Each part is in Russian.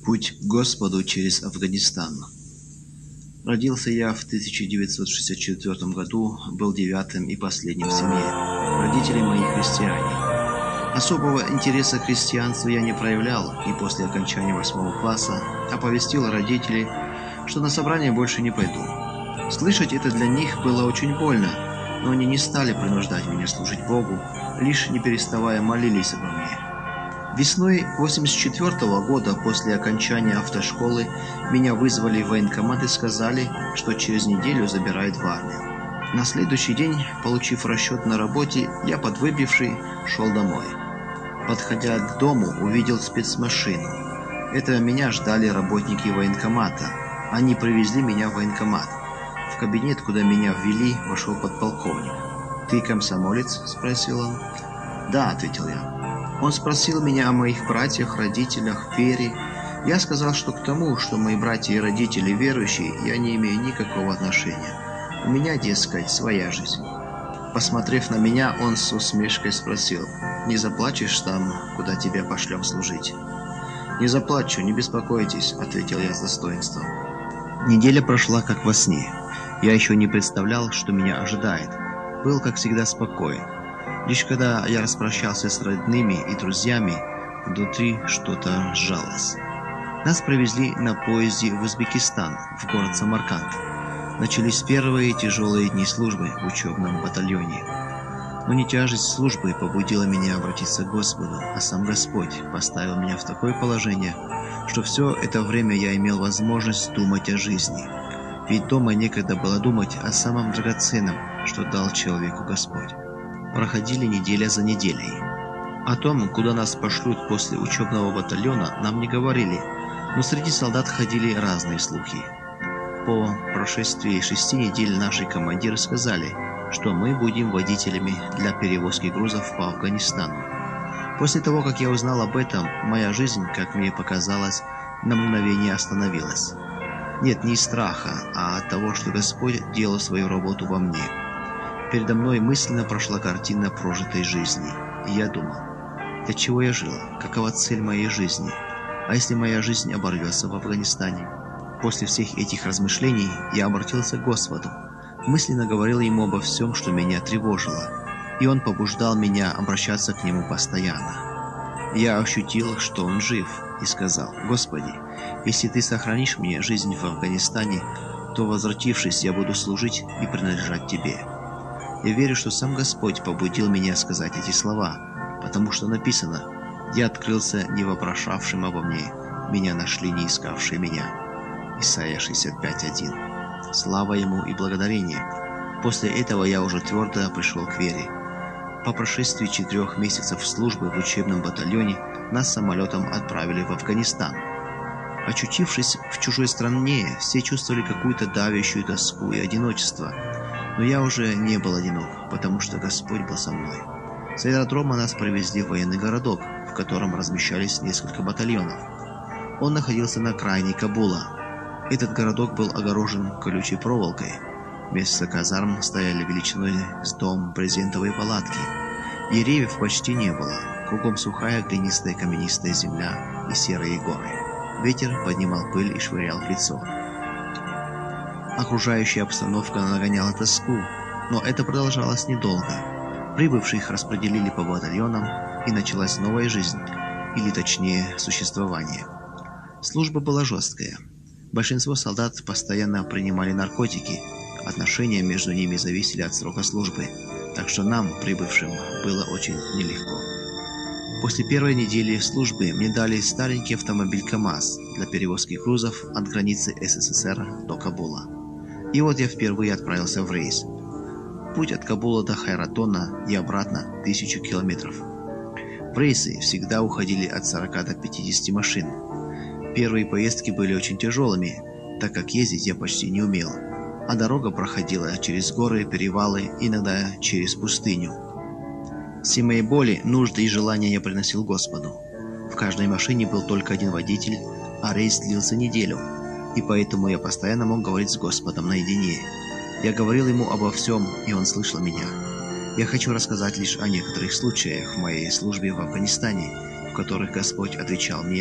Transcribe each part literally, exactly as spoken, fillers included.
Путь к Господу через Афганистан. Родился я в тысяча девятьсот шестьдесят четвёртом году, был девятым и последним в семье. Родители мои христиане. Особого интереса к христианству я не проявлял, и после окончания восьмого класса оповестил родителей, что на собрание больше не пойду. Слышать это для них было очень больно, но они не стали принуждать меня служить Богу, лишь не переставая молились обо мне. Весной восемьдесят четвёртого года, после окончания автошколы, меня вызвали в военкомат и сказали, что через неделю забирают в армию. На следующий день, получив расчет на работе, я, подвыпивший, шел домой. Подходя к дому, увидел спецмашину. Это меня ждали работники военкомата. Они привезли меня в военкомат. В кабинет, куда меня ввели, вошел подполковник. «Ты комсомолец?» – спросил он. «Да», – ответил я. Он спросил меня о моих братьях, родителях, вере. Я сказал, что к тому, что мои братья и родители верующие, я не имею никакого отношения. У меня, дескать, своя жизнь. Посмотрев на меня, он с усмешкой спросил: «Не заплачешь там, куда тебя пошлем служить?» «Не заплачу, не беспокойтесь», — ответил я с достоинством. Неделя прошла как во сне. Я еще не представлял, что меня ожидает. Был, как всегда, спокоен. Лишь когда я распрощался с родными и друзьями, внутри что-то сжалось. Нас привезли на поезде в Узбекистан, в город Самарканд. Начались первые тяжелые дни службы в учебном батальоне. Но не тяжесть службы побудила меня обратиться к Господу, а сам Господь поставил меня в такое положение, что все это время я имел возможность думать о жизни. Ведь дома некогда было думать о самом драгоценном, что дал человеку Господь. Проходили неделя за неделей. О том, куда нас пошлют после учебного батальона, нам не говорили, но среди солдат ходили разные слухи. По прошествии шести недель наши командиры сказали, что мы будем водителями для перевозки грузов по Афганистану. После того, как я узнал об этом, моя жизнь, как мне показалось, на мгновение остановилась. Нет, не из страха, а от того, что Господь делал свою работу во мне. Передо мной мысленно прошла картина прожитой жизни, и я думал: для чего я жил, какова цель моей жизни, а если моя жизнь оборвется в Афганистане? После всех этих размышлений я обратился к Господу, мысленно говорил Ему обо всем, что меня тревожило, и Он побуждал меня обращаться к Нему постоянно. Я ощутил, что Он жив, и сказал: «Господи, если Ты сохранишь мне жизнь в Афганистане, то, возвратившись, я буду служить и принадлежать Тебе». Я верю, что сам Господь побудил меня сказать эти слова, потому что написано: «Я открылся не вопрошавшим обо мне, меня нашли не искавшие меня». Исайя шестьдесят пять один. Слава Ему и благодарение. После этого я уже твердо пришел к вере. По прошествии четырех месяцев службы в учебном батальоне нас самолетом отправили в Афганистан. Очутившись в чужой стране, все чувствовали какую-то давящую тоску и одиночество. Но я уже не был одинок, потому что Господь был со мной. С аэродрома нас привезли в военный городок, в котором размещались несколько батальонов. Он находился на окраине Кабула. Этот городок был огорожен колючей проволокой. Вместо казарм стояли величиной с дом брезентовые палатки. Деревьев почти не было. Кругом сухая, глинистая, каменистая земля и серые горы. Ветер поднимал пыль и швырял в лицо. Окружающая обстановка нагоняла тоску, но это продолжалось недолго. Прибывших распределили по батальонам, и началась новая жизнь, или точнее существование. Служба была жесткая. Большинство солдат постоянно принимали наркотики, отношения между ними зависели от срока службы, так что нам, прибывшим, было очень нелегко. После первой недели службы мне дали старенький автомобиль КАМАЗ для перевозки грузов от границы СССР до Кабула. И вот я впервые отправился в рейс. Путь от Кабула до Хайратона и обратно тысячу километров. В рейсы всегда уходили от сорока до пятидесяти машин. Первые поездки были очень тяжелыми, так как ездить я почти не умел, а дорога проходила через горы, перевалы, иногда через пустыню. Все мои боли, нужды и желания я приносил Господу. В каждой машине был только один водитель, а рейс длился неделю, и поэтому я постоянно мог говорить с Господом наедине. Я говорил Ему обо всем, и Он слышал меня. Я хочу рассказать лишь о некоторых случаях в моей службе в Афганистане, в которых Господь отвечал мне,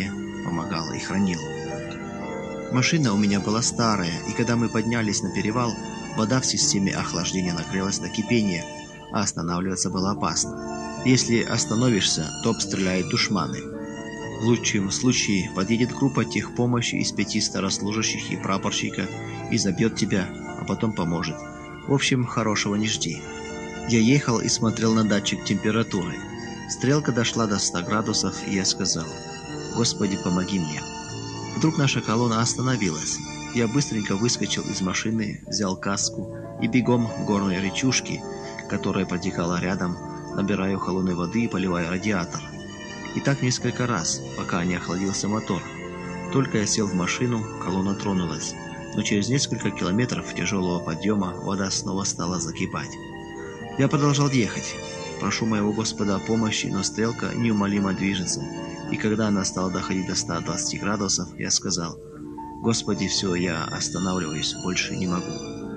помогал и хранил. Машина у меня была старая, и когда мы поднялись на перевал, вода в системе охлаждения нагрелась до кипения, а останавливаться было опасно. Если остановишься, то обстреляют душманы. В лучшем случае подъедет группа техпомощи из пяти старослужащих и прапорщика и забьет тебя, а потом поможет. В общем, хорошего не жди. Я ехал и смотрел на датчик температуры. Стрелка дошла до ста градусов, и я сказал: «Господи, помоги мне». Вдруг наша колонна остановилась. Я быстренько выскочил из машины, взял каску и бегом к горной речушке, которая протекала рядом, набираю холодной воды и поливаю радиатор. И так несколько раз, пока не охладился мотор. Только я сел в машину, колонна тронулась, но через несколько километров тяжелого подъема вода снова стала закипать. Я продолжал ехать. Прошу моего Господа о помощи, но стрелка неумолимо движется, и когда она стала доходить до ста двадцати градусов, я сказал: «Господи, все, я останавливаюсь, больше не могу».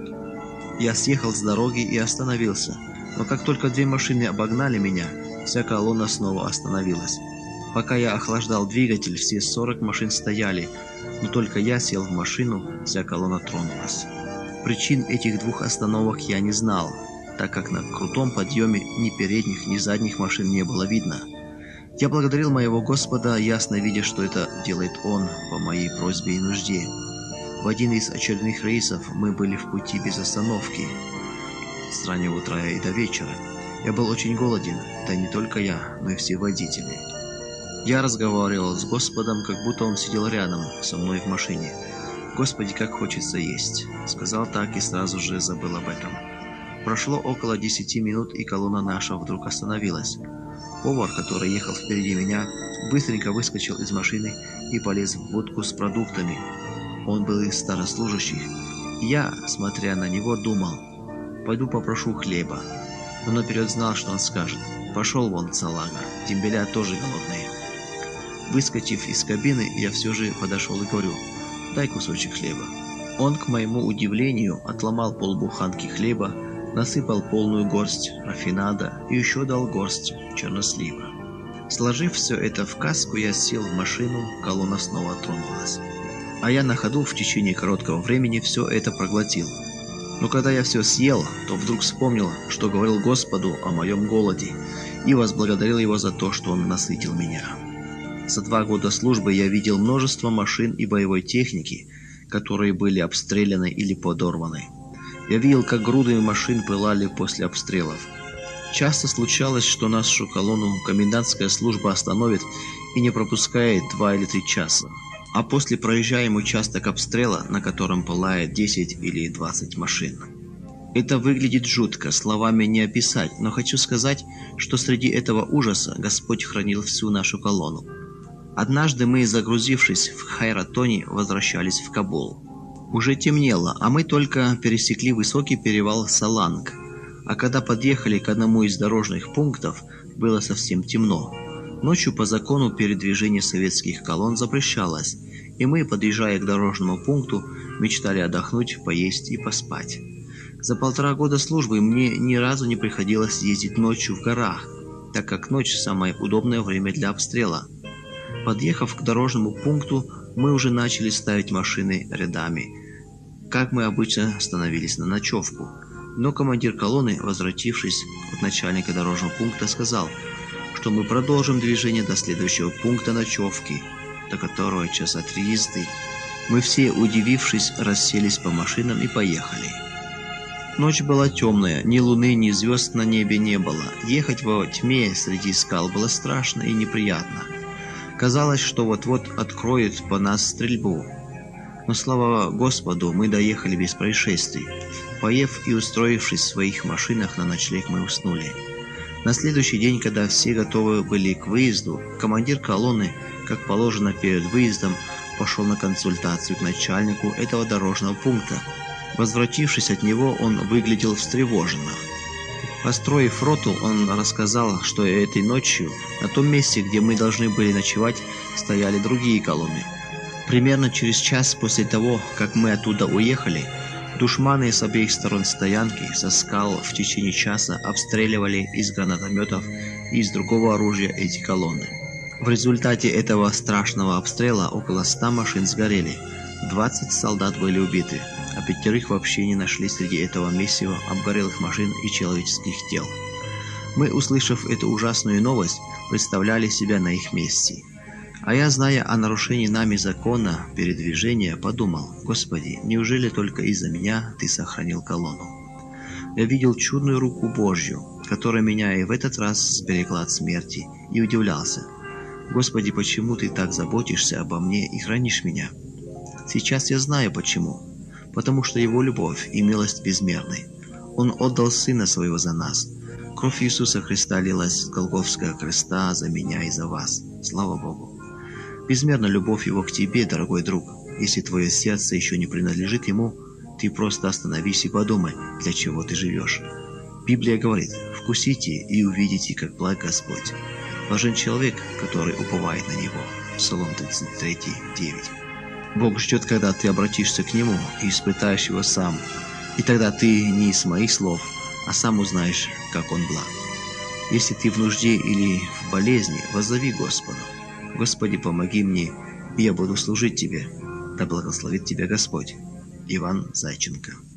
Я съехал с дороги и остановился, но как только две машины обогнали меня, вся колонна снова остановилась. Пока я охлаждал двигатель, все сорок машин стояли, но только я сел в машину, вся колонна тронулась. Причин этих двух остановок я не знал, так как на крутом подъеме ни передних, ни задних машин не было видно. Я благодарил моего Господа, ясно видя, что это делает Он по моей просьбе и нужде. В один из очередных рейсов мы были в пути без остановки, с раннего утра и до вечера. Я был очень голоден, да не только я, но и все водители. Я разговаривал с Господом, как будто Он сидел рядом со мной в машине. «Господи, как хочется есть!» Сказал так и сразу же забыл об этом. Прошло около десяти минут, и колонна наша вдруг остановилась. Повар, который ехал впереди меня, быстренько выскочил из машины и полез в будку с продуктами. Он был из старослужащих. Я, смотря на него, думал: пойду попрошу хлеба. Но наперед знал, что он скажет: «Пошел вон, салага, дембеля тоже голодные». Выскочив из кабины, я все же подошел и говорю: «Дай кусочек хлеба». Он, к моему удивлению, отломал полбуханки хлеба, насыпал полную горсть рафинада и еще дал горсть чернослива. Сложив все это в каску, я сел в машину, колонна снова тронулась. А я на ходу в течение короткого времени все это проглотил. Но когда я все съел, то вдруг вспомнил, что говорил Господу о моем голоде, и возблагодарил Его за то, что Он насытил меня. За два года службы я видел множество машин и боевой техники, которые были обстреляны или подорваны. Я видел, как груды машин пылали после обстрелов. Часто случалось, что нашу колонну комендантская служба остановит и не пропускает два или три часа. А после проезжаем участок обстрела, на котором пылает десять или двадцать машин. Это выглядит жутко, словами не описать, но хочу сказать, что среди этого ужаса Господь хранил всю нашу колонну. Однажды мы, загрузившись в Хайратоне, возвращались в Кабул. Уже темнело, а мы только пересекли высокий перевал Саланг. А когда подъехали к одному из дорожных пунктов, было совсем темно. Ночью по закону передвижение советских колонн запрещалось, и мы, подъезжая к дорожному пункту, мечтали отдохнуть, поесть и поспать. За полтора года службы мне ни разу не приходилось ездить ночью в горах, так как ночь – самое удобное время для обстрела. Подъехав к дорожному пункту, мы уже начали ставить машины рядами, как мы обычно становились на ночевку. Но командир колонны, возвратившись от начальника дорожного пункта, сказал, что мы продолжим движение до следующего пункта ночевки, до которого часа три езды. Мы все, удивившись, расселись по машинам и поехали. Ночь была темная, ни луны, ни звезд на небе не было. Ехать во тьме среди скал было страшно и неприятно. Казалось, что вот-вот откроют по нас стрельбу. Но слава Господу, мы доехали без происшествий. Поев и устроившись в своих машинах на ночлег, мы уснули. На следующий день, когда все готовы были к выезду, командир колонны, как положено перед выездом, пошел на консультацию к начальнику этого дорожного пункта. Возвратившись от него, он выглядел встревоженно. Построив роту, он рассказал, что этой ночью на том месте, где мы должны были ночевать, стояли другие колонны. Примерно через час после того, как мы оттуда уехали, душманы с обеих сторон стоянки со скал в течение часа обстреливали из гранатометов и из другого оружия эти колонны. В результате этого страшного обстрела около ста машин сгорели, двадцать солдат были убиты, а пятерых вообще не нашли среди этого месива обгорелых машин и человеческих тел. Мы, услышав эту ужасную новость, представляли себя на их месте. А я, зная о нарушении нами закона передвижения, подумал: «Господи, неужели только из-за меня Ты сохранил колонну?» Я видел чудную руку Божью, которая меня и в этот раз сберегла от смерти, и удивлялся: «Господи, почему Ты так заботишься обо мне и хранишь меня?» Сейчас я знаю почему. Потому что Его любовь и милость безмерны. Он отдал Сына Своего за нас. Кровь Иисуса Христа лилась с Голгофского креста за меня и за вас. Слава Богу! Безмерна любовь Его к тебе, дорогой друг. Если твое сердце еще не принадлежит Ему, ты просто остановись и подумай, для чего ты живешь. Библия говорит: «Вкусите и увидите, как благ Господь». Блажен человек, который уповает на Него. Псалом тридцать три, девять. Бог ждет, когда ты обратишься к Нему и испытаешь Его сам. И тогда ты не из моих слов, а сам узнаешь, как Он благ. Если ты в нужде или в болезни, воззови Господу: «Господи, помоги мне, и я буду служить Тебе». Да благословит тебя Господь. Иван Зайченко.